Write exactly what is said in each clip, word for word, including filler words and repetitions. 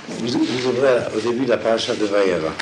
Vous, vous ouvrez au début de la paracha de Vaïra.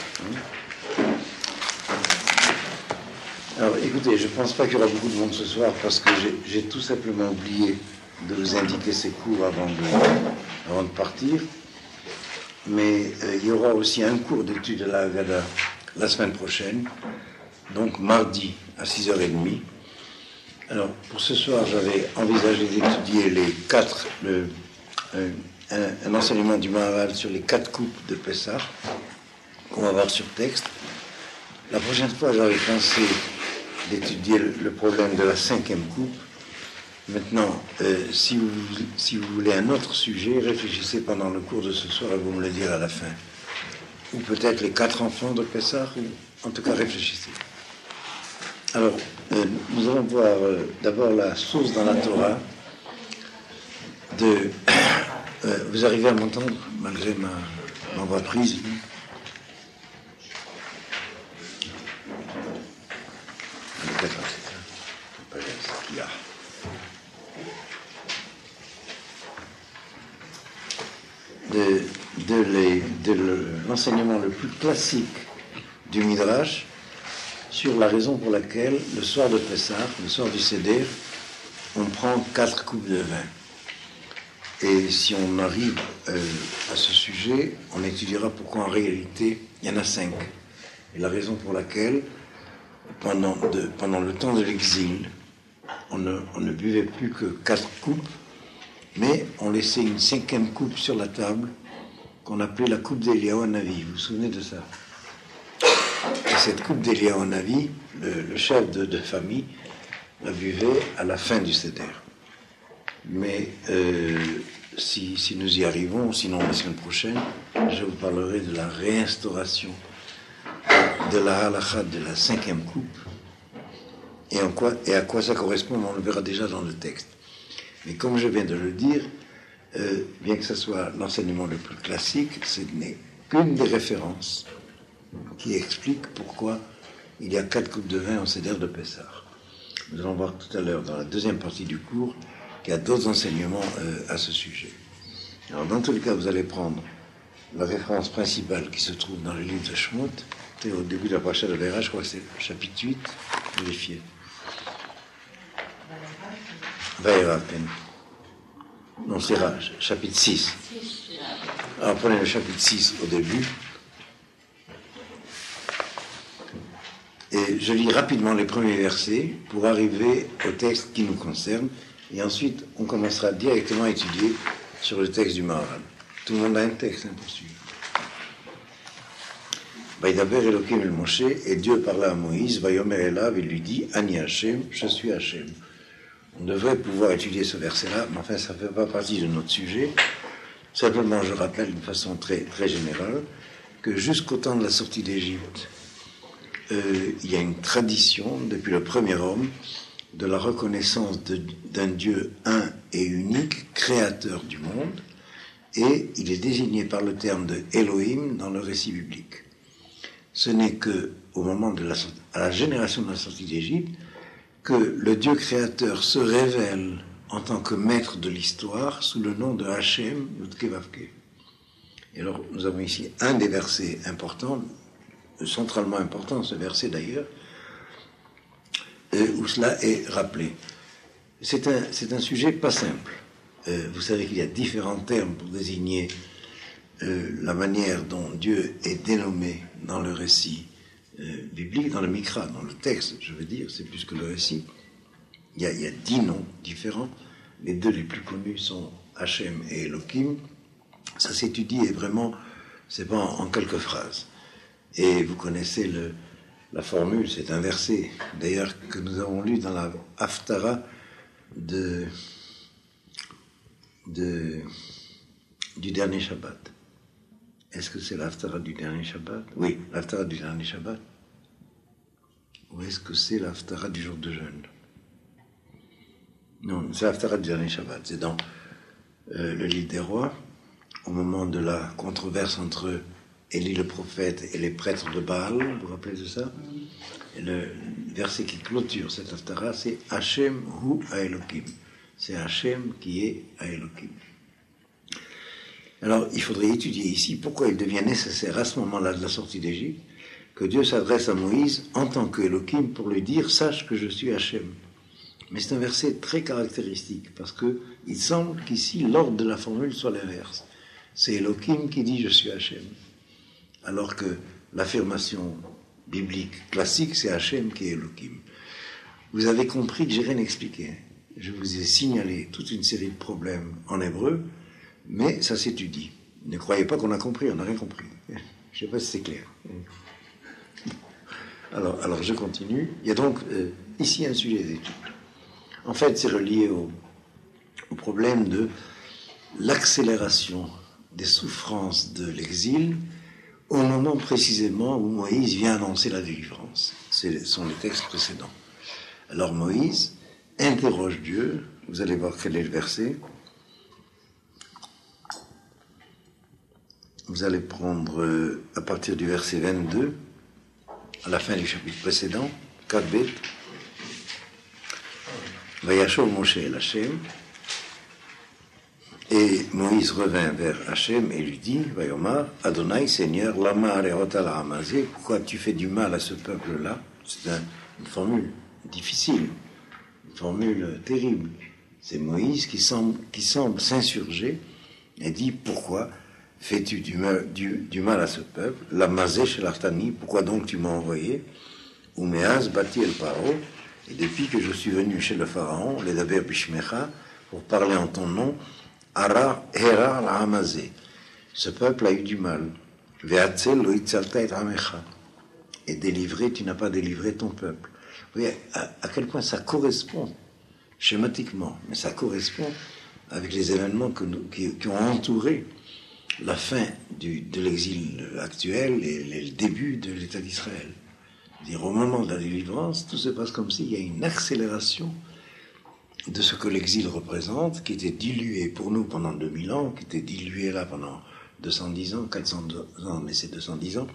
Alors écoutez, je ne pense pas qu'il y aura beaucoup de monde ce soir parce que j'ai, j'ai tout simplement oublié de vous indiquer ces cours avant de, avant de partir. Mais euh, il y aura aussi un cours d'étude de la Haggadah la semaine prochaine, donc mardi à six heures trente. Alors pour ce soir, j'avais envisagé d'étudier les quatre, le, euh, un, un enseignement du Maharal sur les quatre coupes de Pessah qu'on va voir sur texte. La prochaine fois, j'avais pensé d'étudier le, le problème de la cinquième coupe. Maintenant, euh, si, vous, si vous voulez un autre sujet, réfléchissez pendant le cours de ce soir et vous me le direz à la fin. Ou peut-être les quatre enfants de Pessah, ou en tout cas réfléchissez. Alors, euh, nous allons voir euh, d'abord la source dans la Torah de... Euh, vous arrivez à m'entendre malgré ma, ma voix prise? De, de, les, de le, l'enseignement le plus classique du Midrash sur la raison pour laquelle le soir de Pessah, le soir du Seder, on prend quatre coupes de vin. Et si on arrive euh, à ce sujet, on étudiera pourquoi en réalité il y en a cinq. Et la raison pour laquelle, pendant, de, pendant le temps de l'exil, on ne, on ne buvait plus que quatre coupes, mais on laissait une cinquième coupe sur la table qu'on appelait la coupe d'Eliyahu Hanavi. Vous vous souvenez de ça? Et cette coupe d'Eliyahu Hanavi, le, le chef de, de famille la buvait à la fin du Seder. Mais euh, si, si nous y arrivons, sinon la semaine prochaine, je vous parlerai de la réinstauration de la halakha de la cinquième coupe et, en quoi, et à quoi ça correspond, on le verra déjà dans le texte. Mais comme je viens de le dire, euh, bien que ce soit l'enseignement le plus classique, ce n'est qu'une des références qui explique pourquoi il y a quatre coupes de vin en Seder de Pessah. Nous allons voir tout à l'heure, dans la deuxième partie du cours, qu'il y a d'autres enseignements euh, à ce sujet. Alors, dans tous les cas, vous allez prendre la référence principale qui se trouve dans le livre de Shemot, et au début de la paracha de Vaïra, je crois que c'est le chapitre huit, vérifiez. Vaïra, non, c'est Raj, chapitre six. Alors, prenez le chapitre six au début. Et je lis rapidement les premiers versets pour arriver au texte qui nous concerne. Et ensuite, on commencera directement à étudier sur le texte du Maharal. Tout le monde a un texte hein, pour suivre. Vaïdaber Elohim el Moshe, et Dieu parla à Moïse, Vayomer Elav, il lui dit, Ani Hashem, je suis Hashem. On devrait pouvoir étudier ce verset-là, mais enfin, ça ne fait pas partie de notre sujet. Simplement, je rappelle d'une façon très, très générale que jusqu'au temps de la sortie d'Égypte, euh, il y a une tradition, depuis le premier homme, de la reconnaissance de, d'un Dieu un et unique, créateur du monde, et il est désigné par le terme de Elohim dans le récit biblique. Ce n'est que au moment de la, à la génération de la sortie d'Égypte que le Dieu créateur se révèle en tant que maître de l'histoire sous le nom de Hachem Yudke Vavke. Et alors, nous avons ici un des versets importants, centralement important, ce verset d'ailleurs, où cela est rappelé. C'est un, c'est un sujet pas simple. Euh, vous savez qu'il y a différents termes pour désigner euh, la manière dont Dieu est dénommé dans le récit euh, biblique, dans le Mikra, dans le texte, je veux dire, c'est plus que le récit. Il y a, il y a dix noms différents. Les deux les plus connus sont Hachem et Elohim. Ça s'étudie et vraiment, c'est pas en, en quelques phrases. Et vous connaissez le La formule, c'est un verset, d'ailleurs, que nous avons lu dans la Haftara de, de, du dernier Shabbat. Est-ce que c'est l'Haftara du dernier Shabbat? Oui, l'Haftara du dernier Shabbat. Ou est-ce que c'est l'Haftara du jour de jeûne? Non, c'est l'Haftara du dernier Shabbat. C'est dans euh, le livre des rois, au moment de la controverse entre Élie le prophète et les prêtres de Baal, vous vous rappelez de ça? Et le verset qui clôture cette Haftara, c'est Hachem hu Elohim. C'est Hachem qui est Elohim. Alors, il faudrait étudier ici pourquoi il devient nécessaire à ce moment-là de la sortie d'Égypte que Dieu s'adresse à Moïse en tant qu'Elohim pour lui dire « Sache que je suis Hachem ». Mais c'est un verset très caractéristique parce qu'il semble qu'ici, l'ordre de la formule soit l'inverse. C'est Elohim qui dit « Je suis Hachem ». Alors que l'affirmation biblique classique, c'est Hachem qui est Elohim. Vous avez compris que j'ai rien expliqué. Je vous ai signalé toute une série de problèmes en hébreu, mais ça s'étudie. Ne croyez pas qu'on a compris, on n'a rien compris. Je ne sais pas si c'est clair. Alors, alors je continue. Il y a donc euh, ici un sujet d'étude. En fait, c'est relié au, au problème de l'accélération des souffrances de l'exil au moment précisément où Moïse vient annoncer la délivrance. Ce sont les textes précédents. Alors Moïse interroge Dieu. Vous allez voir quel est le verset. Vous allez prendre euh, à partir du verset vingt-deux, à la fin du chapitre précédent, quatre bêtes. Vayashov Moshe el Hachem. Et Moïse revint vers Hachem et lui dit, Vayomar, Adonai, Seigneur, lama arerot al hamazé, pourquoi tu fais du mal à ce peuple-là? C'est un, une formule difficile, une formule terrible. C'est Moïse qui semble, qui semble s'insurger et dit, pourquoi fais-tu du mal, du, du mal à ce peuple? La mazé chez l'artani, pourquoi donc tu m'as envoyé? Umeaz bati el paro, et depuis que je suis venu chez le pharaon, les daber bishmecha, pour parler en ton nom, ara hera la hamazé. Ce peuple a eu du mal. Ve'atzel lo itzalta et hamecha. Et délivré, tu n'as pas délivré ton peuple. Vous voyez à, à quel point ça correspond, schématiquement, mais ça correspond avec les événements que nous, qui, qui ont entouré la fin du, de l'exil actuel et, et le début de l'État d'Israël. C'est-à-dire, au moment de la délivrance, tout se passe comme s'il y a une accélération de ce que l'exil représente, qui était dilué pour nous pendant deux mille ans, qui était dilué là pendant deux cent dix ans, quatre cents ans, mais c'est deux cent dix ans.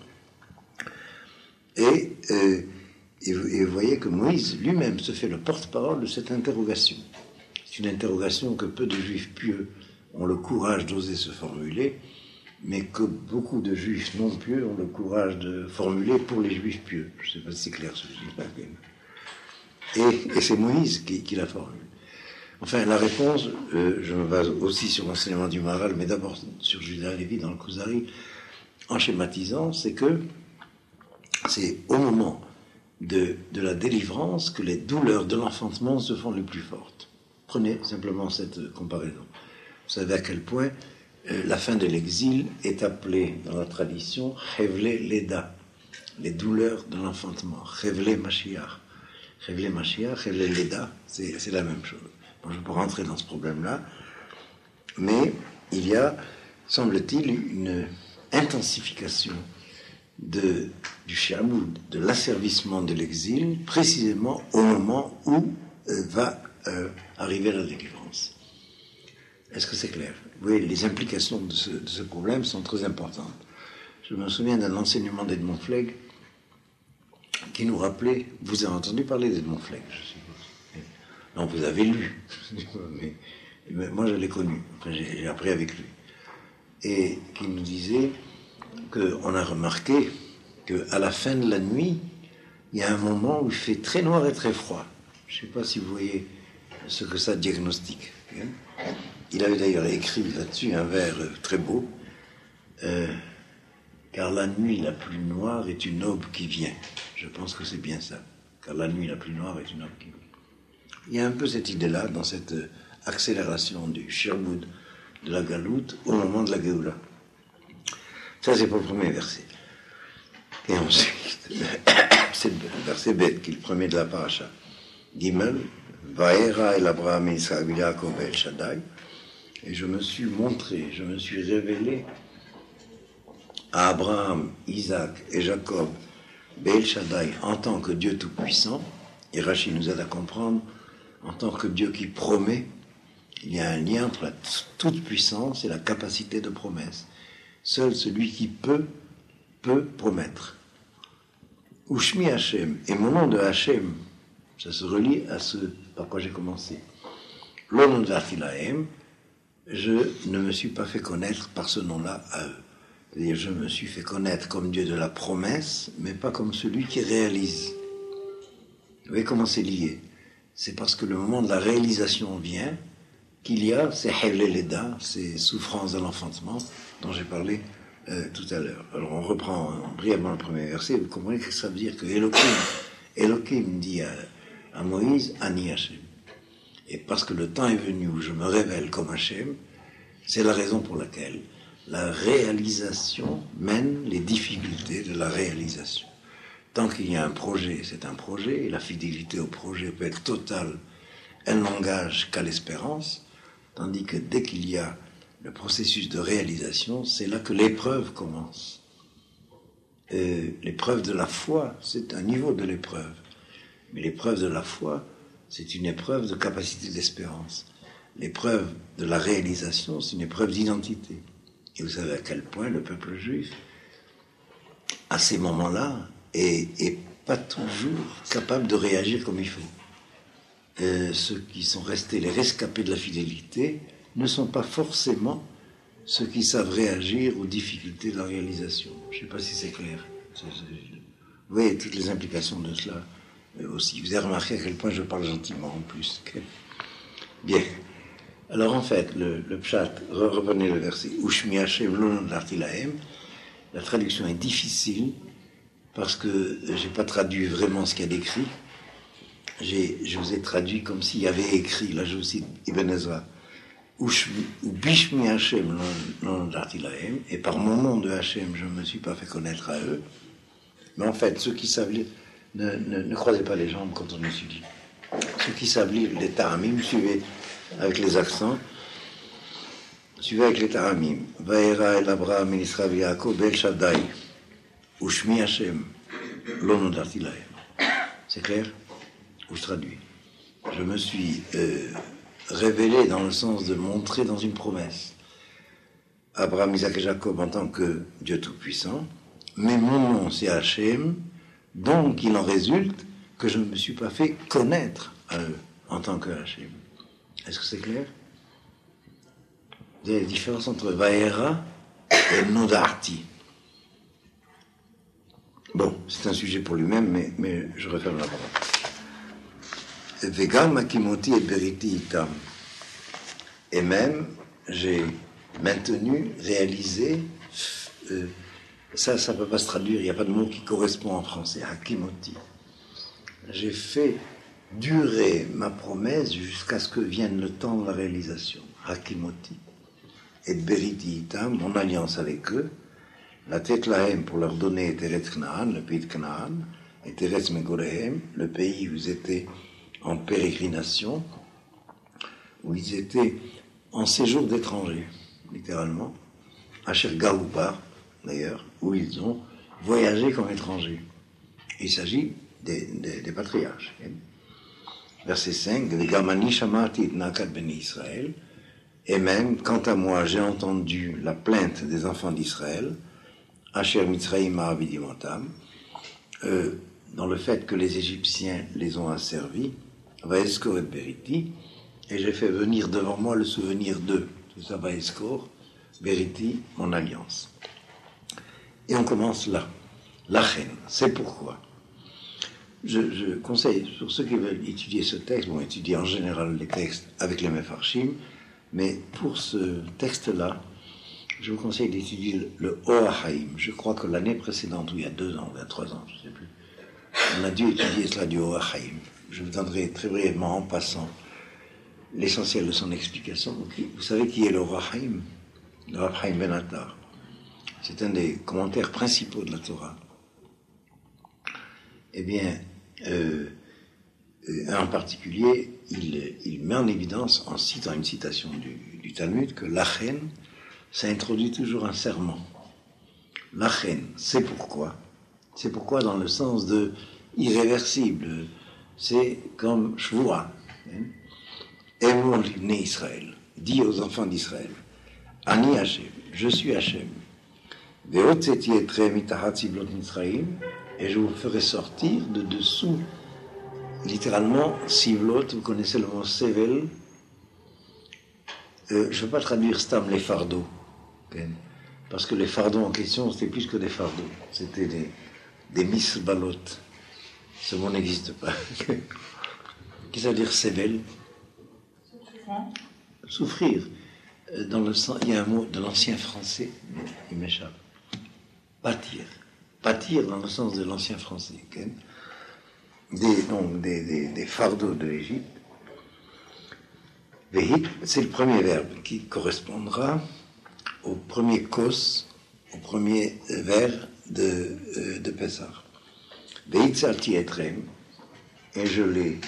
Et, euh, et, et vous voyez que Moïse lui-même se fait le porte-parole de cette interrogation. C'est une interrogation que peu de juifs pieux ont le courage d'oser se formuler, mais que beaucoup de juifs non pieux ont le courage de formuler pour les juifs pieux. Je ne sais pas si c'est clair ce que je dis. Et, et c'est Moïse qui, qui la formule. Enfin, la réponse, euh, je me base aussi sur l'enseignement du Maharal, mais d'abord sur Judas Lévi dans le Kuzari, en schématisant, c'est que c'est au moment de, de la délivrance que les douleurs de l'enfantement se font les plus fortes. Prenez simplement cette comparaison. Vous savez à quel point euh, la fin de l'exil est appelée dans la tradition Chevle Leda, les douleurs de l'enfantement. Chevle Mashiach. Chevle Mashiach, Chevle Leda, c'est, c'est la même chose. Bon, je ne vais pas rentrer dans ce problème-là, mais il y a, semble-t-il, une intensification de, du shi'aboud, de l'asservissement de l'exil, précisément au moment où euh, va euh, arriver la délivrance. Est-ce que c'est clair? Oui, les implications de ce, de ce problème sont très importantes. Je me souviens d'un enseignement d'Edmond Flegg qui nous rappelait, vous avez entendu parler d'Edmond Flegg, je suppose. Non, vous avez lu, mais, mais moi je l'ai connu, enfin, j'ai, j'ai appris avec lui. Et qui nous disait qu'on a remarqué qu'à la fin de la nuit, il y a un moment où il fait très noir et très froid. Je ne sais pas si vous voyez ce que ça diagnostique. Hein. Il avait d'ailleurs écrit là-dessus un vers très beau, euh, car la nuit la plus noire est une aube qui vient. Je pense que c'est bien ça, car la nuit la plus noire est une aube qui vient. Il y a un peu cette idée-là dans cette accélération du shi'aboud de la galoute au moment de la Géoula. Ça, c'est pour le premier verset. Et ensuite, c'est le verset bête qui est le premier de la paracha. Gimel, Vaera el Abraham et Isaac Yaakov el Shaddai. Et je me suis montré, je me suis révélé à Abraham, Isaac et Jacob, Be'el Shaddai, en tant que Dieu Tout-Puissant. Et Rashi nous aide à comprendre, en tant que Dieu qui promet. Il y a un lien entre la toute-puissance et la capacité de promesse. Seul celui qui peut, peut promettre. Ushmi Hashem, et mon nom de Hashem, ça se relie à ce par quoi j'ai commencé. L'onon vafilahem, je ne me suis pas fait connaître par ce nom-là à eux. C'est-à-dire, je me suis fait connaître comme Dieu de la promesse, mais pas comme celui qui réalise. Vous voyez comment c'est lié? C'est parce que le moment de la réalisation vient qu'il y a ces Hevleleda, ces souffrances de l'enfantement dont j'ai parlé euh, tout à l'heure. Alors on reprend brièvement le premier verset, vous comprenez que ça veut dire que Elohim, Elohim dit à, à Moïse, Ani Hashem. Et parce que le temps est venu où je me révèle comme Hashem, c'est la raison pour laquelle la réalisation mène les difficultés de la réalisation. Tant qu'il y a un projet, c'est un projet, et la fidélité au projet peut être totale, elle n'engage qu'à l'espérance, tandis que dès qu'il y a le processus de réalisation, c'est là que l'épreuve commence. Euh, l'épreuve de la foi, c'est un niveau de l'épreuve. Mais l'épreuve de la foi, c'est une épreuve de capacité d'espérance. L'épreuve de la réalisation, c'est une épreuve d'identité. Et vous savez à quel point le peuple juif, à ces moments-là, est, est pas toujours capable de réagir comme il faut. Euh, ceux qui sont restés les rescapés de la fidélité ne sont pas forcément ceux qui savent réagir aux difficultés de la réalisation. Je ne sais pas si c'est clair. C'est, c'est, vous voyez toutes les implications de cela euh, aussi. Vous avez remarqué à quel point je parle gentiment en plus. Bien. Alors en fait, le, le pshat, revenez le verset, Ushmi Hashem lo nodarti lahem. La traduction est difficile parce que je n'ai pas traduit vraiment ce qu'il y a d'écrit. J'ai, je vous ai traduit comme s'il y avait écrit, là je vous cite Ibn Ezra, Bishmi Hashem lo nodarti lahem, et par mon nom de Hashem, je ne me suis pas fait connaître à eux. Mais en fait, ceux qui savent lire, ne, ne, ne croisez pas les jambes quand on étudie. Ceux qui savent lire les taramim, suivez avec les accents, suivez avec les taramim. Vaera el Abraham el Israël Yaakov el Shaddai, Ushmi Hashem lo nodarti lahem. C'est clair? Où je traduis. Je me suis euh, révélé dans le sens de montrer dans une promesse. Abraham, Isaac et Jacob en tant que Dieu Tout-Puissant, mais mon nom c'est Hashem, donc il en résulte que je ne me suis pas fait connaître à eux en tant que Hashem. Est-ce que c'est clair? Il y a la différence entre Vaera et Nodarti. Bon, c'est un sujet pour lui-même, mais, mais je referme la parole. Vegam Akimoti et Beriti Itam. Et même, j'ai maintenu, réalisé, euh, ça, ça ne peut pas se traduire, il n'y a pas de mot qui correspond en français, Hakimoti. J'ai fait durer ma promesse jusqu'à ce que vienne le temps de la réalisation. Hakimoti. Et Beriti Itam, mon alliance avec eux, la tête lahem pour leur donner Teretz Knaan, le pays de Canaan, et Teretz Megorehem, le pays où ils étaient en pérégrination, où ils étaient en séjour d'étrangers, littéralement, à Chergaoubar, d'ailleurs, où ils ont voyagé comme étrangers. Il s'agit des, des, des patriarches. Verset cinq, Gamani Shamati Nakat Beni Israël, et même, quant à moi, j'ai entendu la plainte des enfants d'Israël, Asher Mitzraïm Avidimotam, euh, dans le fait que les Égyptiens les ont asservis, Vaeskor et Beriti, et j'ai fait venir devant moi le souvenir d'eux. C'est ça, Vaeskor, Beriti, mon alliance. Et on commence là. Lachen, c'est pourquoi. Je, je conseille, pour ceux qui veulent étudier ce texte, bon, étudier en général les textes avec les Mefarshim, mais pour ce texte-là, je vous conseille d'étudier le, le Oahaim. Je crois que l'année précédente, ou il y a deux ans, ou il y a trois ans, je ne sais plus, on a dû étudier cela du Oahaim. Je vous donnerai très brièvement, en passant, l'essentiel de son explication. Vous savez qui est le Oahaim? Le Oahaim Ben Attar. C'est un des commentaires principaux de la Torah. Eh bien, euh, en particulier, il, il met en évidence, en citant une citation du, du Talmud, que Lachen, ça introduit toujours un serment. Lachen, c'est pourquoi. C'est pourquoi dans le sens de irréversible. C'est comme Shvoua. Emor l'ibné Israël. Dit aux enfants d'Israël. Ani Hashem. Je suis Hashem. Veotzeti etre mitahat siblot Mitzrayim. Et je vous ferai sortir de dessous, littéralement, siblot, vous connaissez le mot sevel. euh, je ne veux pas traduire Stam les fardeaux, okay? Parce que les fardeaux en question, c'était plus que des fardeaux. C'était des, des misbalotes. Ce mot n'existe pas. Qu'est-ce que ça veut dire sével? Souffrir. Dans le sens, il y a un mot de l'ancien français, il m'échappe. Pâtir. Pâtir dans le sens de l'ancien français. Okay? Des, donc, des, des, des fardeaux de l'Égypte. Vehit, c'est le premier verbe qui correspondra au premier kos, au premier vers de, euh, de Pessah. Vehit salti etrem, et je les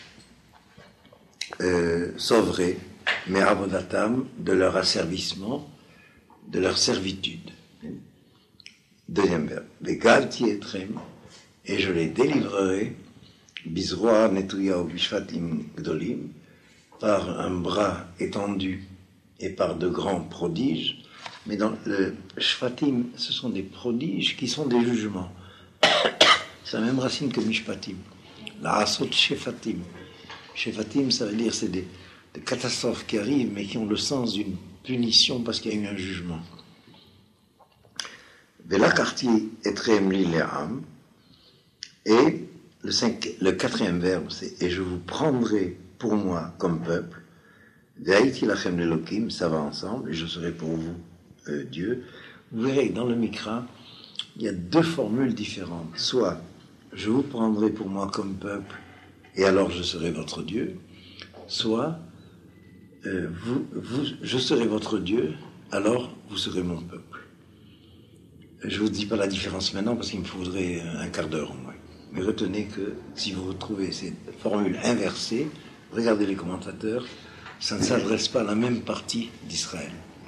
euh, sauverai, mais avodatam, de leur asservissement, de leur servitude. Deuxième verbe. Vegalti etrem, et je les délivrerai, bizroa netouya ou bishvatim gdolim, par un bras étendu et par de grands prodiges. Mais dans le shvatim, ce sont des prodiges qui sont des jugements. C'est la même racine que mishpatim. La asot shefatim. Shefatim, ça veut dire c'est des, des catastrophes qui arrivent, mais qui ont le sens d'une punition parce qu'il y a eu un jugement. Velakarti etrem li le'am. Et le, cinq, le quatrième verbe, c'est « et je vous prendrai pour moi comme peuple ». Ve'aiti lachem lelokim, ça va ensemble, et je serai pour vous euh, Dieu. Vous verrez, dans le Mikra, il y a deux formules différentes. Soit « je vous prendrai pour moi comme peuple, et alors je serai votre Dieu », soit euh, vous, vous, « je serai votre Dieu, alors vous serez mon peuple ». Je ne vous dis pas la différence maintenant, parce qu'il me faudrait un quart d'heure au moins. Mais retenez que si vous retrouvez cette formule inversée, regardez les commentateurs, ça ne s'adresse pas à la même partie d'Israël.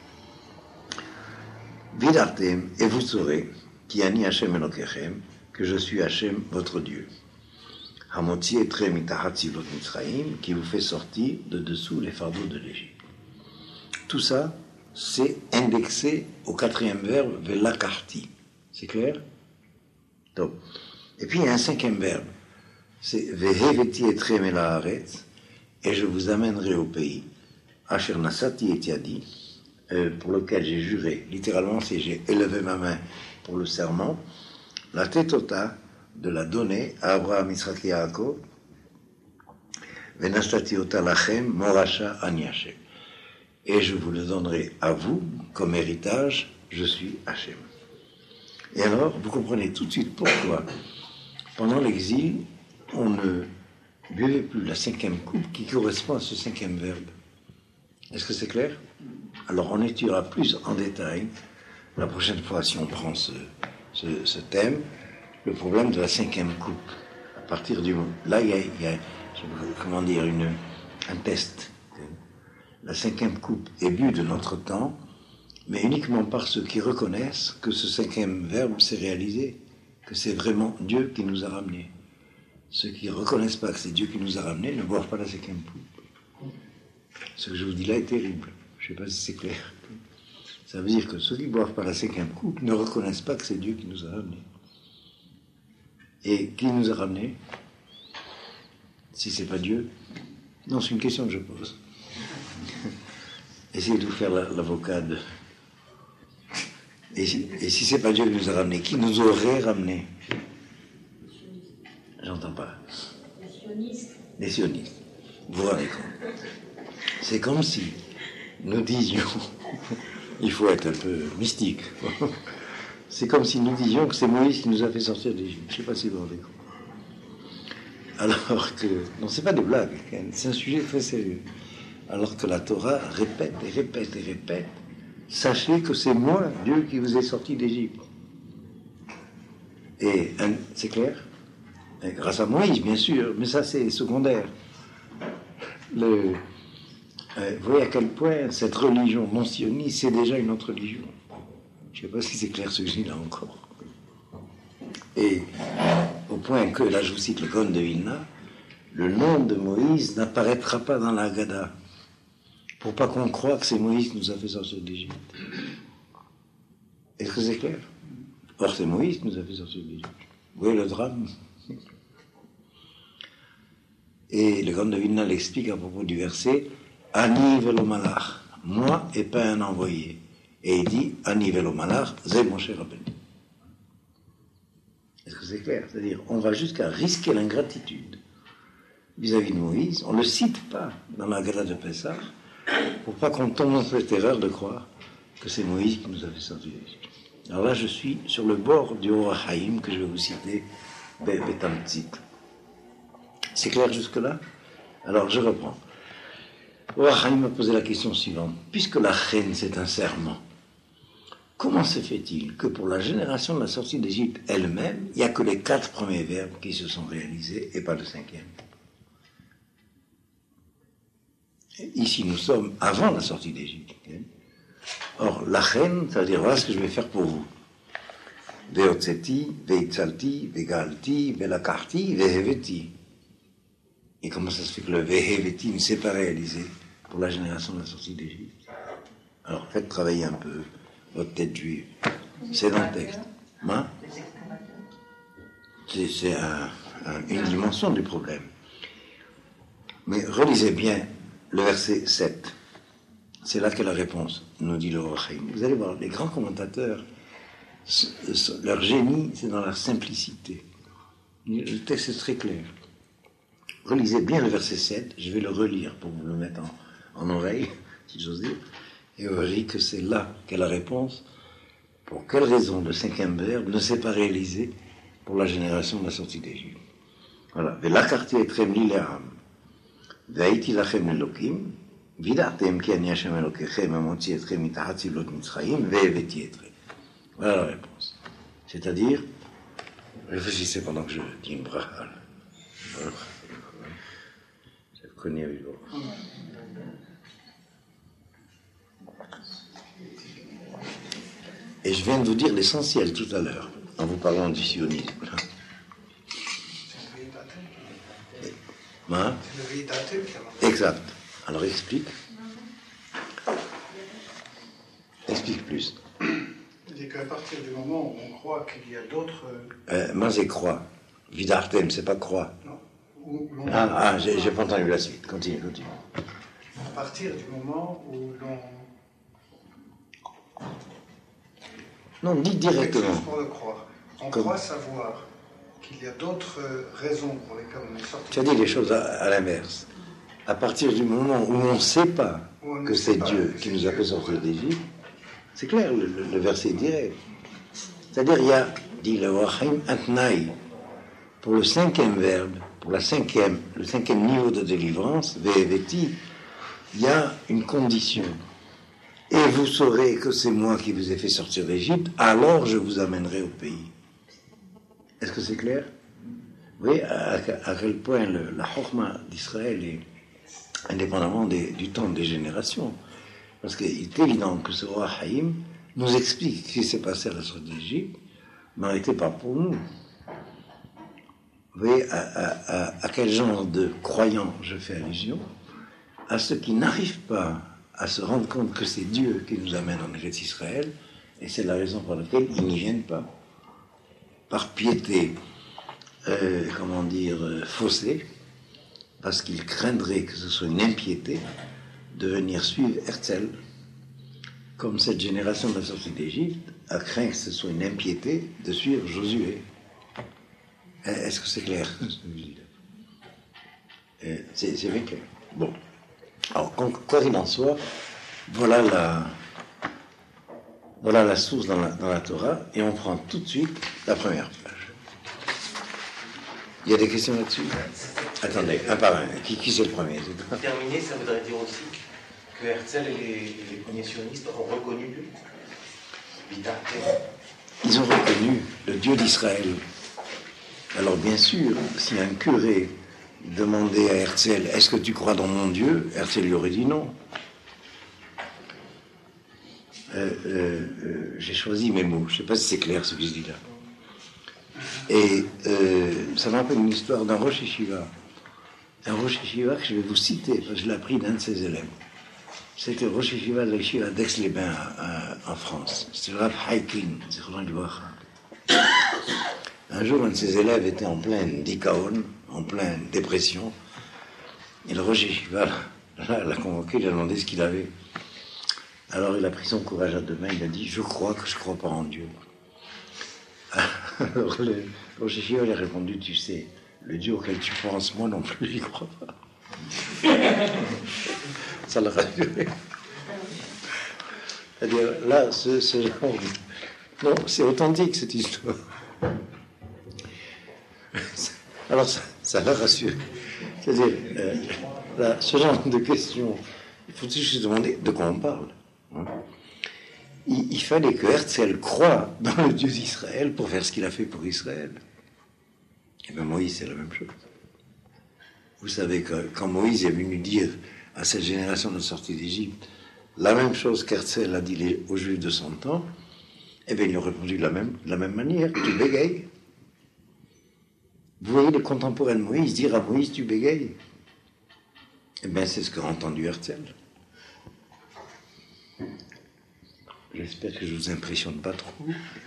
Vidartem, et vous saurez, qui ani Hashem Elokechem, que je suis Hashem, votre Dieu. Hamotzi etrem mitahat tzivot Mitzrayim, qui vous fait sortir de dessous les fardeaux de l'Égypte. Tout ça, c'est indexé au quatrième verbe, velakarti. C'est clair? Donc. Et puis il y a un cinquième verbe, c'est veheveti etrem el haaretz, et je vous amènerai au pays, asher nasati et yadi, pour lequel j'ai juré, littéralement c'est j'ai élevé ma main pour le serment, la tetota de la donner à Abraham, Yitzhak et Yaakov, venastati ota lachem morasha ani Hashem, et je vous le donnerai à vous comme héritage, je suis Hashem. Et alors, vous comprenez tout de suite pourquoi pendant l'exil, on ne buvait plus la cinquième coupe qui correspond à ce cinquième verbe. Est-ce que c'est clair? Alors on étudiera plus en détail la prochaine fois si on prend ce, ce, ce thème, le problème de la cinquième coupe. À partir du moment... Là, il y a, il y a comment dire, une, un test. La cinquième coupe est bu de notre temps, mais uniquement par ceux qui reconnaissent que ce cinquième verbe s'est réalisé, que c'est vraiment Dieu qui nous a ramenés. Ceux qui ne reconnaissent pas que c'est Dieu qui nous a ramenés ne boivent pas la cinquième coupe. Ce que je vous dis là est terrible. Je ne sais pas si c'est clair. Ça veut dire que ceux qui ne boivent pas la cinquième coupe ne reconnaissent pas que c'est Dieu qui nous a ramenés. Et qui nous a ramenés? Si ce n'est pas Dieu? Non, c'est une question que je pose. Essayez de vous faire l'avocat de... Et si, et si c'est pas Dieu qui nous a ramenés, qui nous aurait ramenés? J'entends pas. Les sionistes. Les sionistes. Vous vous rendez compte? C'est comme si nous disions, il faut être un peu mystique, c'est comme si nous disions que c'est Moïse qui nous a fait sortir d'Égypte. Je ne sais pas si vous vous rendez compte. Alors que, non, c'est pas des blagues, c'est un sujet très sérieux. Alors que la Torah répète et répète et répète, sachez que c'est moi, Dieu, qui vous ai sorti d'Égypte. Et un, c'est clair? Et grâce à Moïse, bien sûr, mais ça c'est secondaire. Le, euh, vous voyez à quel point cette religion non sioniste, c'est déjà une autre religion. Je ne sais pas si c'est clair ce que je dis là encore. Et au point que, là je vous cite le Gaon de Vilna, le nom de Moïse n'apparaîtra pas dans la Haggadah, pour pas qu'on croie que c'est Moïse qui nous a fait sortir d'Égypte. Est-ce que c'est clair? Or c'est Moïse qui nous a fait sortir d'Égypte. Vous voyez le drame? Et le Gaon de Vilna l'explique à propos du verset Ani velo malach. moi et pas un envoyé. Et il dit, Anivelo Malar, Zé Moshe Rabbeinu. Est-ce que c'est clair? C'est-à-dire, on va jusqu'à risquer l'ingratitude vis-à-vis de Moïse. On ne le cite pas dans la Gala de Pessah pour pas qu'on tombe dans cette erreur de croire que c'est Moïse qui nous a fait sortir d'Égypte. Alors là, je suis sur le bord du Or HaHaim que je vais vous citer, Betamtzit. C'est clair jusque-là? Alors, je reprends. Or HaHaim m'a posé la question suivante. Puisque la reine, c'est un serment, comment se fait-il que pour la génération de la sortie d'Égypte elle-même, il n'y a que les quatre premiers verbes qui se sont réalisés et pas le cinquième? Ici, nous sommes avant la sortie d'Égypte. Or, la reine, ça veut dire, voilà ce que je vais faire pour vous. Veotzeti, veitzalti, vegalti, velakarti, veheveti. Et comment ça se fait que le veheveti ne s'est pas réalisé pour la génération de la sortie d'Égypte? Alors, faites travailler un peu votre tête juive. C'est dans le texte. Hein? C'est, c'est un, un, une dimension du problème. Mais relisez bien le verset sept. C'est là qu'est la réponse, nous dit le Or HaHaim. Vous allez voir, les grands commentateurs, leur génie, c'est dans leur simplicité. Le texte est très clair. Relisez bien le verset sept, je vais le relire pour vous le mettre en, en oreille, si j'ose dire, et vous verrez que c'est là qu'est la réponse. Pour quelle raison le cinquième verbe ne s'est pas réalisé pour la génération de la sortie d'Égypte? Voilà. Velakarti etrem li le'am, ve'aiti lachem elokim, וידעתם כי אני השם אלוקיכם המוציא אתכם מתחת סבלות מצרים והבאתי אתכם. Voilà la réponse. C'est-à-dire, réfléchissez pendant que je dis une bracha. Je connais avec vous. Et je viens de vous dire l'essentiel tout à l'heure, en vous parlant du sionisme. Hein? Exact. Alors explique. Explique plus. C'est qu'à partir du moment où on croit qu'il y a d'autres... Euh, moi j'ai croix. Vidartem, c'est pas croix. Non. Où l'on... Ah, ah j'ai, j'ai pas entendu la suite. Continue, continue. À partir du moment où l'on... Non, dis directement. Juste pour le croire. On Comme... croit savoir qu'il y a d'autres raisons pour lesquelles on est sorti. Tu as dit les choses à, à l'inverse. À partir du moment où on ne sait pas que c'est Dieu qui nous a fait sortir d'Égypte, c'est clair, le, le, le verset est direct. C'est-à-dire, il y a, dit le Or HaHaim, un tnaï, pour le cinquième verbe, pour la cinquième, le cinquième niveau de délivrance, ve'eveti, il y a une condition. Et vous saurez que c'est moi qui vous ai fait sortir d'Égypte, alors je vous amènerai au pays. Est-ce que c'est clair? Vous voyez à, à quel point le, la Chokhma d'Israël est indépendamment des, du temps des générations. Parce qu'il est évident que ce Or HaHaim nous explique ce qui s'est passé à la sortie d'Égypte, mais n'était pas pour nous. Vous voyez à, à, à, à quel genre de croyants je fais allusion? À ceux qui n'arrivent pas à se rendre compte que c'est Dieu qui nous amène en Eretz Israël, et c'est la raison pour laquelle ils n'y viennent pas. Par piété, euh, comment dire, euh, faussée, parce qu'ils craindraient que ce soit une impiété de venir suivre Herzl, comme cette génération de la sortie d'Égypte a craint que ce soit une impiété de suivre Josué. Est-ce que c'est clair? c'est, c'est bien clair. Bon. Alors, quoi qu'il en soit, voilà la, voilà la source dans la, dans la Torah, et on prend tout de suite la première page. Il y a des questions là-dessus? Attendez, un par un. Qui, qui c'est le premier? Pour terminer, ça voudrait dire aussi que Herzl et les, les premiers sionistes ont reconnu Vidartem. Ils ont reconnu le Dieu d'Israël. Alors bien sûr, si un curé demandait à Herzl, est-ce que tu crois dans mon Dieu? Herzl lui aurait dit non. Euh, euh, euh, j'ai choisi mes mots. Je ne sais pas si c'est clair ce que je dis là. Et euh, ça me rappelle une histoire d'un Rosh Yeshiva. Un Rosh Yeshiva que je vais vous citer, parce que je l'ai appris d'un de ses élèves. C'était Rosh Yeshiva de la Yeshiva d'Aix-les-Bains en France. C'était le Rav Haikin, c'est un jour, un de ses élèves était en pleine dikaon, en pleine dépression. Et le Rosh Yeshiva l'a convoqué, il a demandé ce qu'il avait. Alors il a pris son courage à deux mains, il a dit « Je crois que je ne crois pas en Dieu ». Alors le Rosh Yeshiva a répondu « Tu sais, le Dieu auquel tu penses, moi non plus, j'y crois pas. » Ça l'a rassuré. C'est-à-dire, là, ce, ce genre de... Non, c'est authentique, cette histoire. Alors, ça, ça l'a rassuré. C'est-à-dire, euh, là, ce genre de questions, il faut juste se demander de quoi on parle. Hein. Il, il fallait que Herzl croie dans le Dieu d'Israël pour faire ce qu'il a fait pour Israël. Et bien Moïse, c'est la même chose. Vous savez que quand Moïse est venu dire à cette génération de sortie d'Égypte la même chose qu'Herzl a dit les, aux Juifs de son temps, eh bien ils ont répondu de la même, de la même manière. Tu bégayes. Vous voyez les contemporains de Moïse dire à Moïse, tu bégayes. Eh bien c'est ce qu'a entendu Herzl. J'espère que je ne vous impressionne pas trop.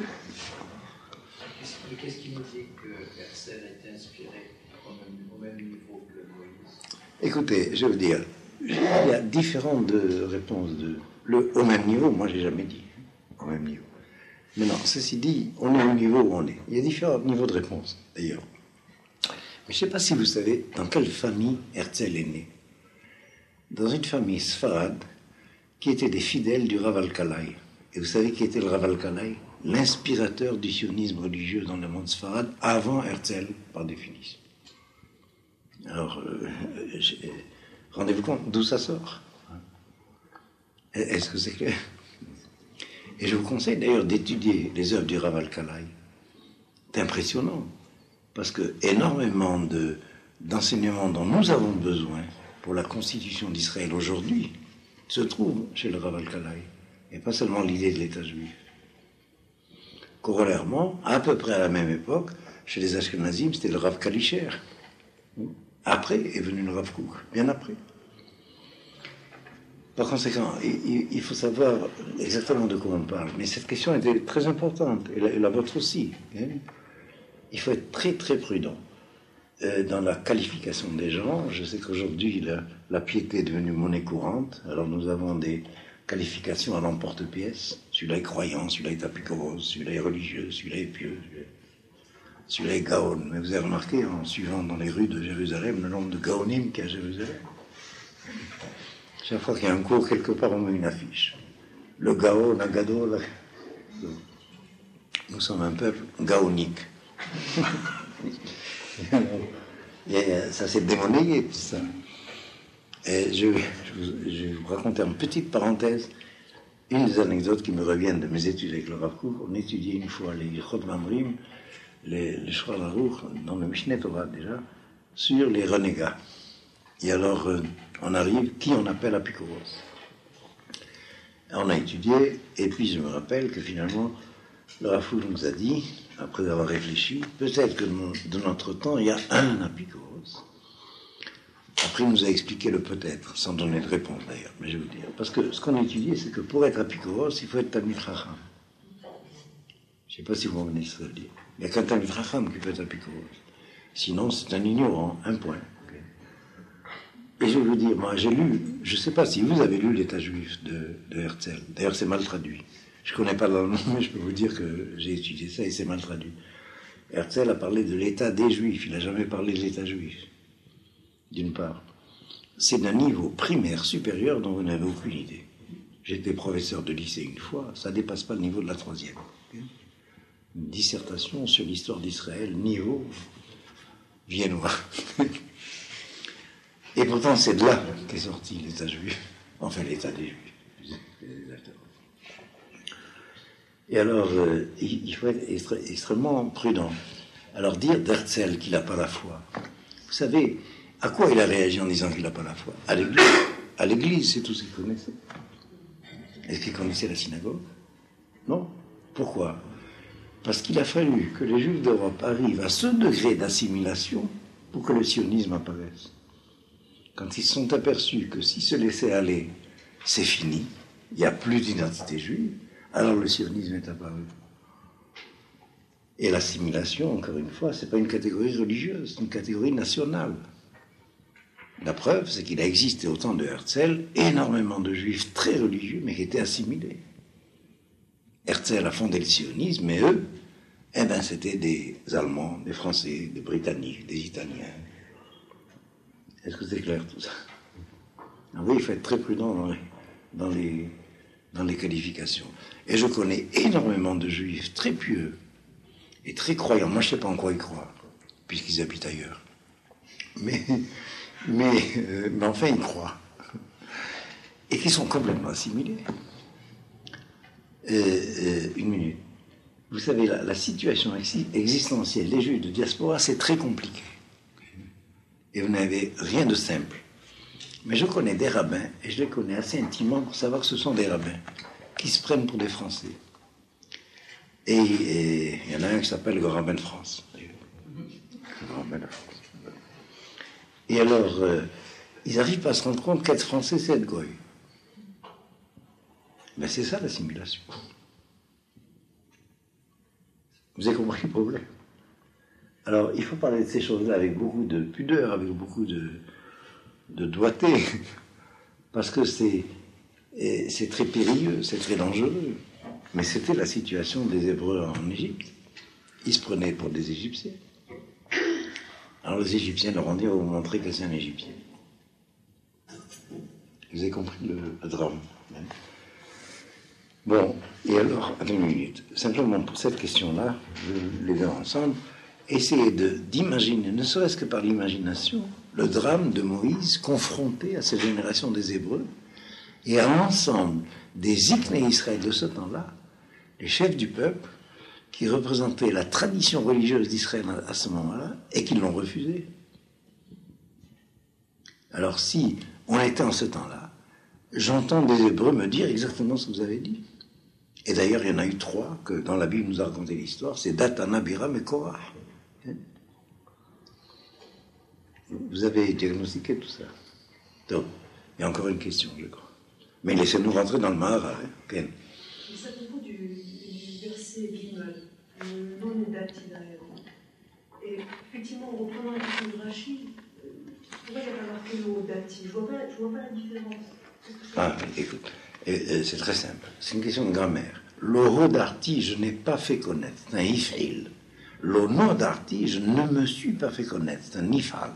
Qu'est-ce qui nous dit que Herzl a été inspiré au même, au même niveau que Moïse? Écoutez, je veux dire, il y a différentes réponses. De, le, au même niveau, moi, je n'ai jamais dit. Au même niveau. Mais non, ceci dit, on est au niveau où on est. Il y a différents niveaux de réponse, d'ailleurs. Mais je ne sais pas si vous savez dans quelle famille Herzl est né. Dans une famille sfarade qui était des fidèles du Rav Alkalai. Et vous savez qui était le Rav Alkalai? L'inspirateur du sionisme religieux dans le monde sfarade avant Herzl, par définition. Alors, euh, rendez-vous compte d'où ça sort. Est-ce que c'est clair? Et je vous conseille d'ailleurs d'étudier les œuvres du Rav Alkalai. C'est impressionnant, parce que énormément de, d'enseignements dont nous avons besoin pour la constitution d'Israël aujourd'hui se trouvent chez le Rav Alkalai, et pas seulement l'idée de l'État juif. Corollairement, à peu près à la même époque, chez les Ashkenazim, c'était le Rav Kalischer. Après est venu le Rav Kook, bien après. Par conséquent, il, il faut savoir exactement de quoi on parle. Mais cette question était très importante, et la, et la vôtre aussi. Hein. Il faut être très très prudent euh, dans la qualification des gens. Je sais qu'aujourd'hui, la, la piété est devenue monnaie courante. Alors nous avons des qualifications à l'emporte-pièce. Celui-là est croyant, celui-là est apicurose, celui-là est religieux, celui-là est pieux, celui-là est gaon. Mais vous avez remarqué, en suivant dans les rues de Jérusalem, le nombre de gaonim qu'il y a à Jérusalem. Chaque fois qu'il y a un cours, quelque part, on met une affiche. Le gaon, la gado, la... Nous sommes un peuple gaonique. Et ça s'est démonnayé, tout ça. Et je, je, vous, je vais vous raconter en petite parenthèse une des anecdotes qui me reviennent de mes études avec le Rav Kook. On étudiait une fois les Chod Mamrim, les, les Shulchan Aruch, dans le Mishneh Torah déjà, sur les renégats. Et alors, euh, on arrive, qui on appelle apicouros. On a étudié, et puis je me rappelle que finalement, le Rav Kook nous a dit, après avoir réfléchi, peut-être que de notre temps, il y a un apicouros. Après, il nous a expliqué le peut-être, sans donner de réponse d'ailleurs, mais je vais vous dire. Parce que ce qu'on a étudié, c'est que pour être apicouros, il faut être Talmid Chacham. Je ne sais pas si vous venez de se le dire. Il n'y a qu'un Talmid Chacham qui peut être apicouros. Sinon, c'est un ignorant, un point. Et je vais vous dire, moi, j'ai lu, je ne sais pas si vous avez lu l'État juif de, de Herzl. D'ailleurs, c'est mal traduit. Je ne connais pas le nom, mais je peux vous dire que j'ai étudié ça et c'est mal traduit. Herzl a parlé de l'État des Juifs, il n'a jamais parlé de l'État juif. D'une part. C'est d'un niveau primaire supérieur dont vous n'avez aucune idée. J'étais professeur de lycée une fois, ça ne dépasse pas le niveau de la troisième. Une dissertation sur l'histoire d'Israël, niveau viennois. Et pourtant, c'est de là qu'est sorti l'État juif, enfin l'État des Juifs. Et alors, euh, il, il faut être extré- extrêmement prudent. Alors, dire d'Herzl qu'il n'a pas la foi, vous savez, à quoi il a réagi en disant qu'il n'a pas la foi? À l'église. À l'église, c'est tout ce qu'il connaissait. Est-ce qu'il connaissait la synagogue? Non. Pourquoi? Parce qu'il a fallu que les Juifs d'Europe arrivent à ce degré d'assimilation pour que le sionisme apparaisse. Quand ils se sont aperçus que s'ils se laissaient aller, c'est fini, il n'y a plus d'identité juive, alors le sionisme est apparu. Et l'assimilation, encore une fois, ce n'est pas une catégorie religieuse, c'est une catégorie nationale. La preuve, c'est qu'il a existé au temps de Herzl énormément de juifs très religieux, mais qui étaient assimilés. Herzl a fondé le sionisme, mais eux, eh ben, c'était des Allemands, des Français, des Britanniques, des Italiens. Est-ce que c'est clair tout ça? Alors, oui, il faut être très prudent dans les, dans les, dans les qualifications. Et je connais énormément de juifs très pieux et très croyants. Moi, je ne sais pas en quoi ils croient, puisqu'ils habitent ailleurs. Mais, mais, euh, mais enfin, ils croient. Et qui sont complètement assimilés. Euh, euh, une minute. Vous savez, la, la situation existentielle des juifs de diaspora, c'est très compliqué. Et vous n'avez rien de simple. Mais je connais des rabbins, et je les connais assez intimement pour savoir que ce sont des rabbins qui se prennent pour des Français. Et il y en a un qui s'appelle le rabbin de France. Le rabbin de France. Et alors, euh, ils n'arrivent pas à se rendre compte qu'être français, c'est être goy. Ben c'est ça l'assimilation. Vous avez compris le problème? Alors, il faut parler de ces choses-là avec beaucoup de pudeur, avec beaucoup de, de doigté, parce que c'est, c'est très périlleux, c'est très dangereux. Mais c'était la situation des Hébreux en Égypte. Ils se prenaient pour des Égyptiens. Alors les Égyptiens leur ont dit, on va vous montrer que c'est un Égyptien. Vous avez compris le, le drame. Bon, et alors, à une minute, simplement pour cette question-là, je les verrai ensemble, essayez de, d'imaginer, ne serait-ce que par l'imagination, le drame de Moïse confronté à cette génération des Hébreux et à l'ensemble des Ikné Israël de ce temps-là, les chefs du peuple, qui représentaient la tradition religieuse d'Israël à ce moment-là et qui l'ont refusé. Alors si on était en ce temps-là, j'entends des Hébreux me dire exactement ce que vous avez dit. Et d'ailleurs, il y en a eu trois que dans la Bible nous a raconté l'histoire, c'est Dathan, Abiram et Korah. Vous avez diagnostiqué tout ça. Donc, il y a encore une question, je crois. Mais laissez-nous rentrer dans le Mahara. Hein. Ken. C'est à propos du, du verset Gimel, le non dati d'ailleurs. Et effectivement, en reprenant la question de Rachid, pourquoi il n'y a pas marqué le mot dati? Je ne vois, vois pas la différence. Ah, écoute, et, et, c'est très simple. C'est une question de grammaire. L'oro d'arti, je n'ai pas fait connaître. C'est un ifril. L'ono d'arti, je ne me suis pas fait connaître. C'est un ifal.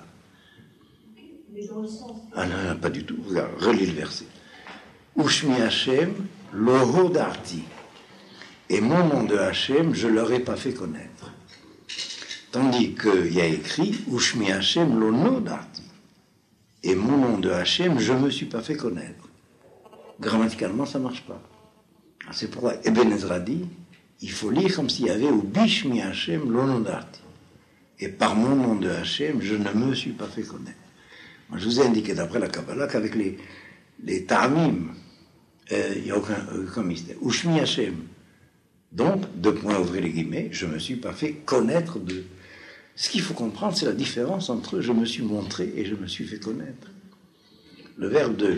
Mais dans le sens. Ah non, non, pas du tout. Regarde, relis le verset. Ushmi Hashem, l'oro d'arti. Et mon nom de Hashem, je ne leur ai pas fait connaître. Tandis qu'il y a écrit Ushmi Hashem, l'ono d'arti. Et mon nom de Hashem, je ne me suis pas fait connaître. Grammaticalement, ça ne marche pas. C'est pourquoi Eben Ezra dit, il faut lire comme s'il y avait Ubishmi Hashem l'ono d'arti. Et par mon nom de Hashem, je ne me suis pas fait connaître. Moi, je vous ai indiqué d'après la Kabbalah qu'avec les, les Ta'amim, euh, il n'y a aucun, aucun mystère. Ushmi Hashem. Donc, deux points, ouvrez les guillemets, je ne me suis pas fait connaître de... Ce qu'il faut comprendre, c'est la différence entre je me suis montré et je me suis fait connaître. Le verbe de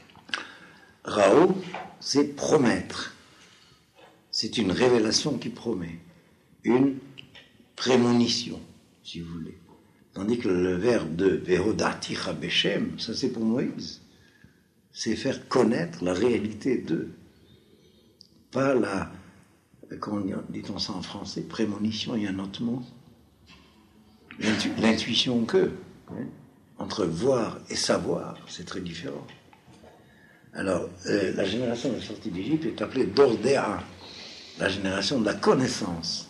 Rao, c'est promettre. C'est une révélation qui promet. Une prémonition, si vous voulez. Tandis que le verbe de Vehodati Rabeshem, ça c'est pour Moïse. C'est faire connaître la réalité d'eux. Pas la, comment dit-on ça en français, prémonition, il y a un autre mot. L'intu, l'intuition que, hein, entre voir et savoir, c'est très différent. Alors, euh, la génération de la sortie d'Égypte est appelée Dordéa, la génération de la connaissance.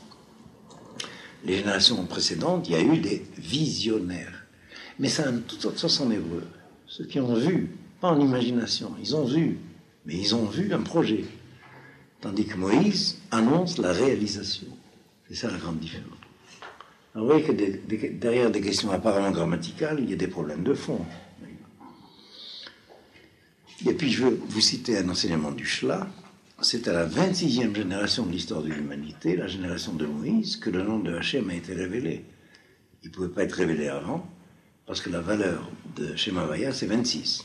Les générations précédentes, il y a eu des visionnaires. Mais ça a un tout autre sens en hébreu. Ceux qui ont vu, pas en imagination, ils ont vu, mais ils ont vu un projet. Tandis que Moïse annonce la réalisation. C'est ça la grande différence. Alors vous voyez que des, des, derrière des questions apparemment grammaticales, il y a des problèmes de fond. Et puis je veux vous citer un enseignement du Shla. C'est à la vingt-sixième génération de l'histoire de l'humanité, la génération de Moïse, que le nom de Hachem a été révélé. Il ne pouvait pas être révélé avant, parce que la valeur de Shem Havaya, c'est vingt-six.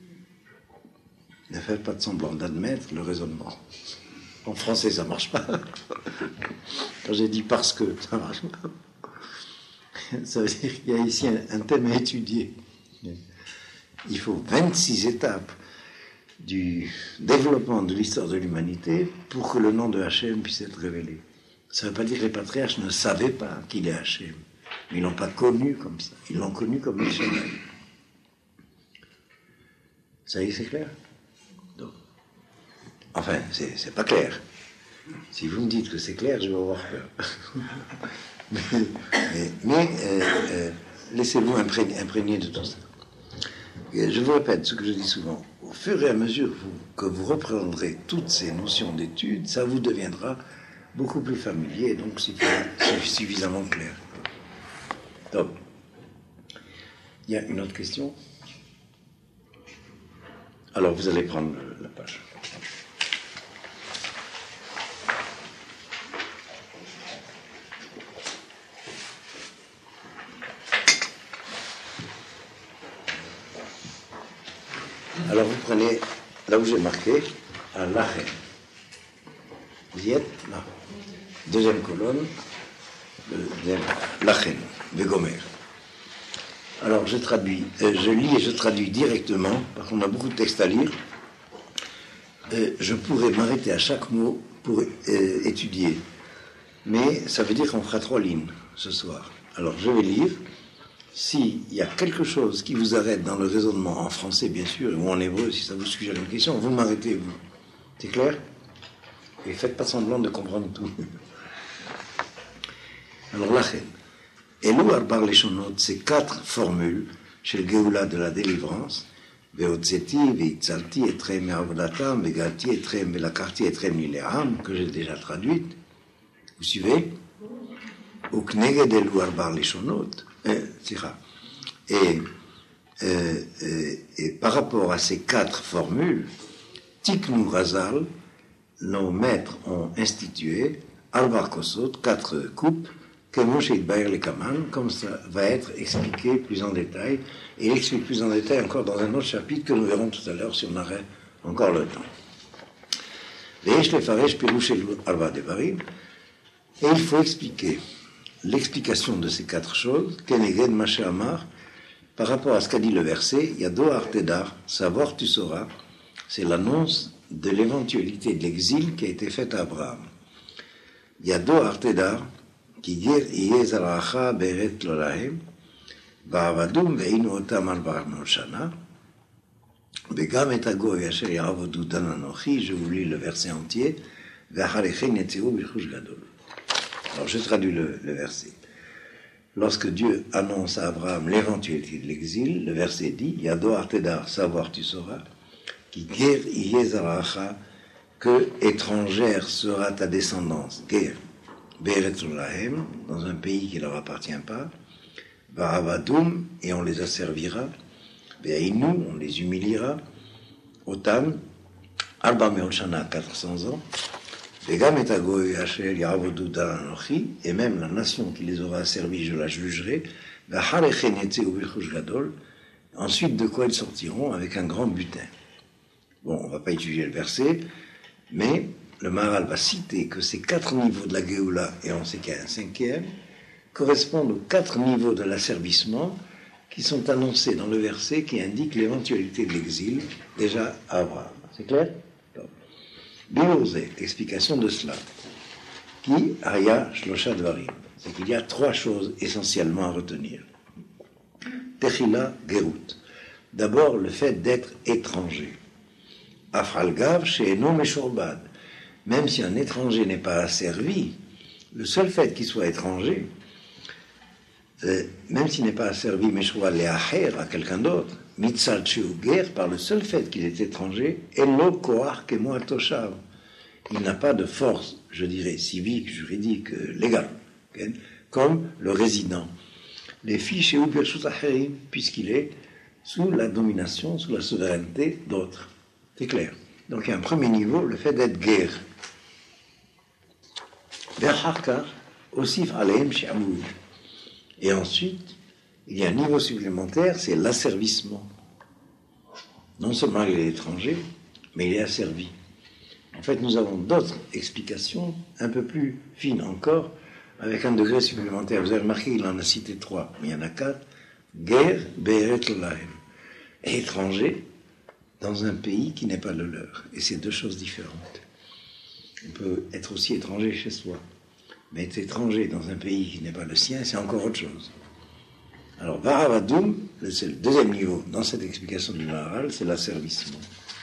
Ne faites pas de semblant d'admettre le raisonnement. En français, ça ne marche pas. Quand j'ai dit parce que, ça ne marche pas. Ça veut dire qu'il y a ici un, un thème à étudier. il faut vingt-six étapes du développement de l'histoire de l'humanité pour que le nom de Hachem puisse être révélé. Ça ne veut pas dire que les patriarches ne savaient pas qu'il est Hachem. Ils ne l'ont pas connu comme ça. Ils l'ont connu comme Hachem. Ça y est, c'est clair? Donc, enfin, c'est, c'est pas clair. Si vous me dites que c'est clair, je vais avoir peur. mais mais, mais euh, euh, laissez-vous imprégner, imprégner de tout ça. Et je vous répète ce que je dis souvent. Au fur et à mesure vous, que vous reprendrez toutes ces notions d'études, ça vous deviendra beaucoup plus familier et donc suffisamment clair. Donc, il y a une autre question? Alors, vous allez prendre la page. Alors, vous prenez, là où j'ai marqué, à Lachen. Vous y êtes? Là. Deuxième colonne, deuxième, Lachen, Vegomer. Alors, je traduis, euh, je lis et je traduis directement, parce qu'on a beaucoup de textes à lire. Euh, je pourrais m'arrêter à chaque mot pour euh, étudier. Mais ça veut dire qu'on fera trois lignes ce soir. Alors, je vais lire. S'il y a quelque chose qui vous arrête dans le raisonnement, en français bien sûr, ou en hébreu, si ça vous suggère une question, vous m'arrêtez, vous. C'est clair? Et faites pas semblant de comprendre tout. Alors, Lachen. Elou Arbar Leshonot, ces quatre formules chez le Géoula de la délivrance, Veotzeti, Veitzalti, Etrem, Avodatam, Vegalti, Etrem, Velakarti, Etrem, Nileam, que j'ai déjà traduite. Vous suivez? Ou Kneged Elou Arbar Leshonot, et, euh, et, et par rapport à ces quatre formules, Tiknu Razal, nos maîtres ont institué Arbar Kosot, quatre coupes, comme ça va être expliqué plus en détail, et il explique plus en détail encore dans un autre chapitre que nous verrons tout à l'heure si on aurait encore le temps. Et il faut expliquer l'explication de ces quatre choses, Keneged Mashe Amar, par rapport à ce qu'a dit le verset, Yado Artedar, savoir tu sauras, c'est l'annonce de l'éventualité de l'exil qui a été faite à Abraham. Yado Artedar, כי גר יהיה זרעך בארץ לא להם, ועבדום והיינו אותם ארבע מאות שנה, וגם את הגוי אשר יעבדו דן אנוכי, je vous lis le verset entier, ואחרי כן יצאו ברכוש גדול. Alors je traduis le, le verset. Lorsque Dieu annonce à Abraham l'éventualité de l'exil, le verset dit, Yado Artedar, savoir tu sauras, qui ger yeh zaracha, que étrangère sera ta descendance, ger. Dans un pays qui ne leur appartient pas, Va'avadoum, et on les asservira, Ve'ainu, on les humiliera, Otam, Arba Meot Shana, quatre cents ans, Ve'gam et Agoy Asher Ya'avodu Daranochi, et même la nation qui les aura asservis, je la jugerai, Va'harechen Yetze Uvichush Gadol, ensuite de quoi ils sortiront avec un grand butin. Bon, on ne va pas étudier le verset, mais le Maharal va citer que ces quatre niveaux de la Géoula, et on sait qu'il y a un cinquième, correspondent aux quatre niveaux de l'asservissement qui sont annoncés dans le verset qui indique l'éventualité de l'exil, déjà à Abraham. C'est clair? Bilouzé, explication de cela. Qui aya shlosha dvarim. C'est qu'il y a trois choses essentiellement à retenir. Techila gerut. D'abord, le fait d'être étranger. Afralgav she'eno meshorbad. Même si un étranger n'est pas asservi, le seul fait qu'il soit étranger, euh, même s'il n'est pas asservi, Meshua le'acher, à quelqu'un d'autre, mitzal guerre, par le seul fait qu'il est étranger, elo koach kemo atoshav. Il n'a pas de force, je dirais, civique, juridique, euh, légale, okay, comme le résident. Les fiches et ubershut acherim, puisqu'il est sous la domination, sous la souveraineté d'autres. C'est clair. Donc il y a un premier niveau, le fait d'être guerre. Et ensuite, il y a un niveau supplémentaire, c'est l'asservissement. Non seulement il est étranger, mais il est asservi. En fait, nous avons d'autres explications, un peu plus fines encore, avec un degré supplémentaire. Vous avez remarqué, il en a cité trois, mais il y en a quatre. Guerre, Be'eret Lolahem. et étranger dans un pays qui n'est pas le leur. Et c'est deux choses différentes. On peut être aussi étranger chez soi, mais être étranger dans un pays qui n'est pas le sien, c'est encore autre chose. Alors, Varavadoum, c'est le deuxième niveau dans cette explication du Maharal, c'est l'asservissement.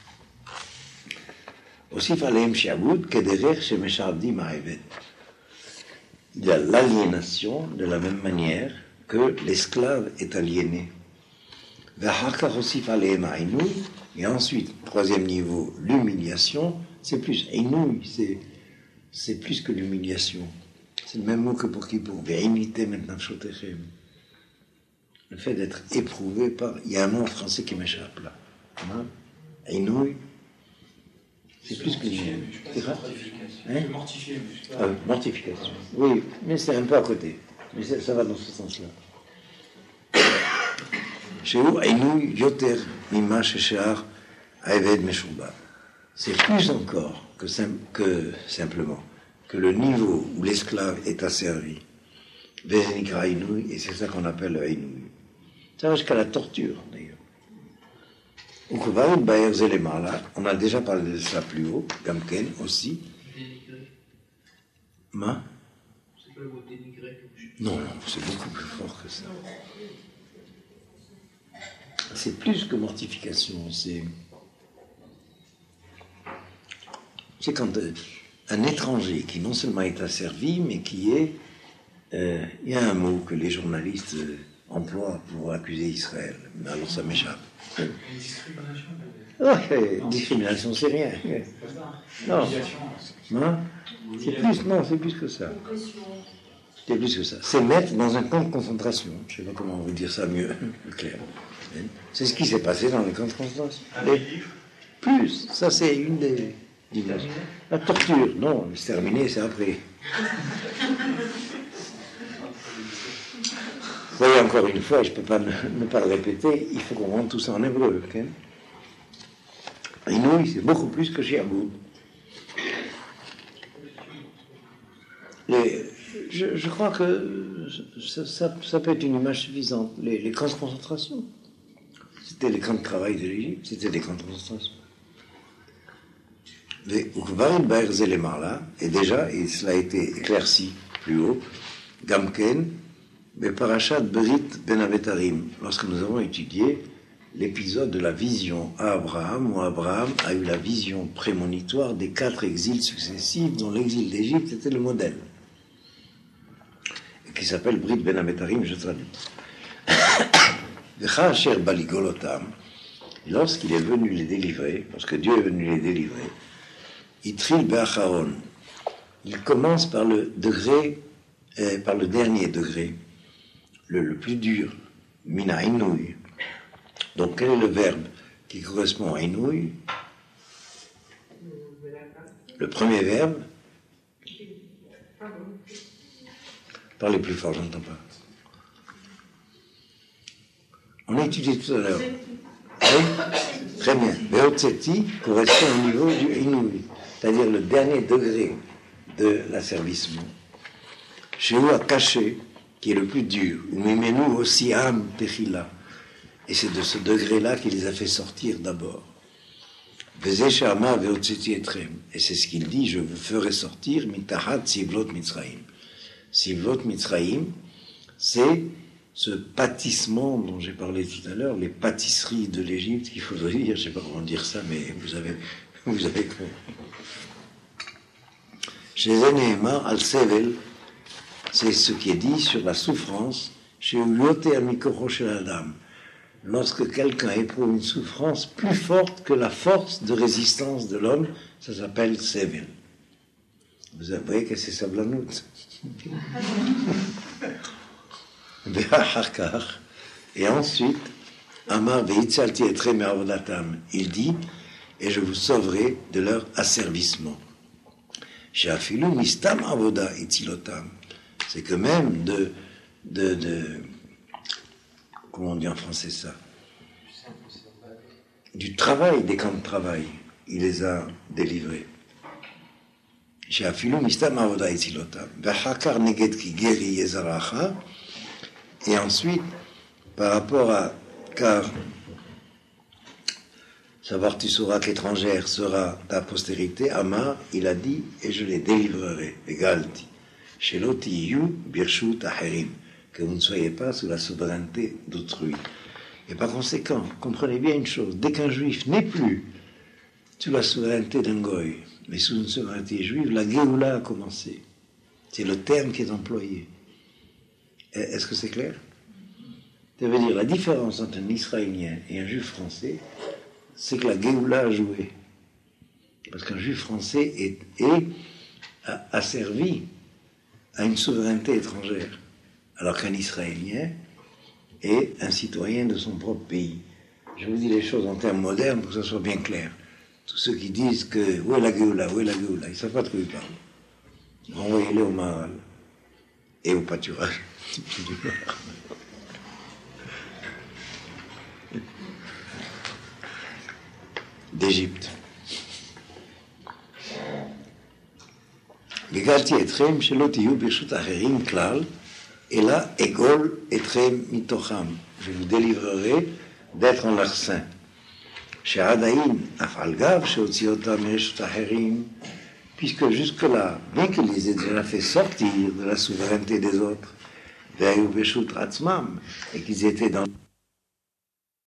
Aussi, fallait Shiaboud, Kederer, Shemeshardim, Ma'eved. Il y a l'aliénation de la même manière que l'esclave est aliéné. Vahakar aussi fallait Ma'inouy, et ensuite, troisième niveau, l'humiliation, c'est plus, Inouy, c'est, c'est plus que l'humiliation. C'est le même mot que pour Kippour. Ve'inité maintenant chotechem. Le fait d'être éprouvé par. Il y a un mot en français qui m'échappe là. Hein? Inouï. C'est plus que l'humiliation. C'est ça? Hein? Mortifié. Ah, mortification. Oui, mais c'est un peu à côté. Mais ça va dans ce sens-là. Chez vous, Inouï, Yoter, Mima, Sheshar, Aeved, Meshouba. C'est plus encore que, sim- que simplement que le niveau où l'esclave est asservi. Vezenikra Inouï, et c'est ça qu'on appelle le Inouï. Ça va jusqu'à la torture, d'ailleurs. Au Kouvaïd, Bayer Zelemala, on a déjà parlé de ça plus haut, Gamken aussi. Dénigré. Ma C'est pas le mot dénigré comme je Non, non, c'est beaucoup plus fort que ça. C'est plus que mortification, c'est. C'est quand euh, un étranger qui non seulement est asservi, mais qui est. Euh, il y a un mot que les journalistes euh, emploient pour accuser Israël, mais alors ça m'échappe. Une discrimination. Ouais, discrimination, c'est rien. Non. Hein? C'est plus, non, c'est plus que ça. C'est plus que ça. C'est mettre dans un camp de concentration. Je ne sais pas comment on veut dire ça mieux, plus clair. C'est ce qui s'est passé dans les camps de concentration. Les... Plus, ça c'est une des dimensions. La torture, non, c'est terminé, c'est après. Vous voyez, encore une fois, je ne peux pas ne, ne pas le répéter, il faut qu'on rende tout ça en hébreu. Okay? Inouï, c'est beaucoup plus que Shiaboud. Les, je, je crois que ça, ça, ça peut être une image suffisante. Les, les camps de concentration, c'était les camps de travail de l'Égypte, c'était des camps de concentration. Les Ukvarim Baer Zelemala, et déjà, et cela a été éclairci plus haut, Gamken, mais Parashat Berit Ben Avetarim, lorsque nous avons étudié l'épisode de la vision à Abraham, où Abraham a eu la vision prémonitoire des quatre exils successifs, dont l'exil d'Égypte était le modèle, et qui s'appelle Brit Ben Avetarim, je traduis. Lorsqu'il est venu les délivrer, lorsque Dieu est venu les délivrer, Itril Be'acharon, il commence par le degré, euh, par le dernier degré, le, le plus dur, Mina Inouï. Donc quel est le verbe qui correspond à Inouï? Le premier verbe, parlez plus fort, je n'entends pas. On a étudié tout à l'heure. Oui, très bien. Veotseti correspond au niveau du Inouï, c'est-à-dire le dernier degré de l'asservissement. Chez nous, à caché, qui est le plus dur, ou Mimenu aussi am Pechila. Et c'est de ce degré-là qu'il les a fait sortir d'abord. Vezé Shama Veotseti Etrem. Et c'est ce qu'il dit, je vous ferai sortir Mitahat Sivlot Mitzraim. Sivlot Mitzraim, c'est ce pâtissement dont j'ai parlé tout à l'heure, les pâtisseries de l'Égypte, qu'il faudrait dire, je ne sais pas comment dire ça, mais vous avez, vous avez compris. Chez Zenéma, Al-Sevel, c'est ce qui est dit sur la souffrance, chez Uyoter Mikoro chez la dame. Lorsque quelqu'un éprouve une souffrance plus forte que la force de résistance de l'homme, ça s'appelle Sevel. Vous voyez que c'est Sablanout. Et ensuite, Amar Veitzalti et Treme Avodatam, il dit, et je vous sauverai de leur asservissement. Sheafilu mistam avoda itilotam. C'est que même de, de, de, comment on dit en français ça? Du travail, des camps de travail, il les a délivrés. Sheafilu mistam avoda itilotam. Vachakar neged ki geri yezaracha. Et ensuite, par rapport à, car savoir tu sauras qu'étrangère sera ta postérité, Amar, il a dit, et je les délivrerai, Egalti, Sheloti yu birshut acherim, que vous ne soyez pas sous la souveraineté d'autrui. Et par conséquent, comprenez bien une chose, dès qu'un juif n'est plus sous la souveraineté d'un goy, mais sous une souveraineté juive, la Géoula a commencé. C'est le terme qui est employé. Est-ce que c'est clair? Ça veut dire la différence entre un Israélien et un juif français, c'est que la Géoula a joué. Parce qu'un juif français est, est, a, a servi à une souveraineté étrangère, alors qu'un Israélien est un citoyen de son propre pays. Je vous dis les choses en termes modernes pour que ça soit bien clair. Tous ceux qui disent que où est la Géoula, où est la Géoula, ils ne savent pas de quoi ils parlent. Renvoyez-les au Maharal et au pâturage. d'Égypte. Gegalti etrem shelo tiyu birshut acherim klal, et là, egol etrem mitocham. Je vous délivrerai d'être en leur sein. She'adain afal gav sheotziota mirshut acherim, puisque jusque-là, bien qu'il les ait déjà fait sortir de la souveraineté des autres, ve'ayu birshut atzmam, et qu'ils étaient dans